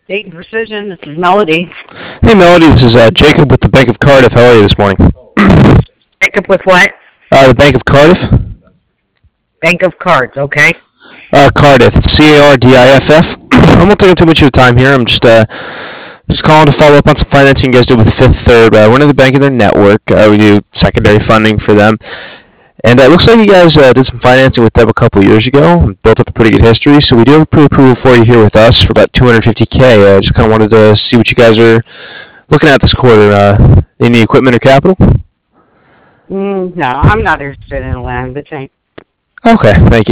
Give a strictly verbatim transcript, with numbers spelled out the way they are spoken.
Dayton Precision, this is Melody. Hey, Melody, this is uh, Jacob with the Bank of Cardiff. How are you this morning? Pick up with what? Uh, the Bank of Cardiff? Bank of Cards, okay? Uh, Cardiff. It's C A R D I F F. I'm not taking too much of your time here. I'm just uh, just calling to follow up on some financing you guys did with Fifth Third. Uh, we're in the bank in their network. Uh, we do secondary funding for them. And uh, it looks like you guys uh, did some financing with them a couple years ago and built up a pretty good history. So we do have a pre-approval for you here with us for about two hundred fifty K. I uh, just kind of wanted to see what you guys are looking at this quarter. Uh, any equipment or capital? Mm, no, I'm not interested in land, but thank Okay, thank you.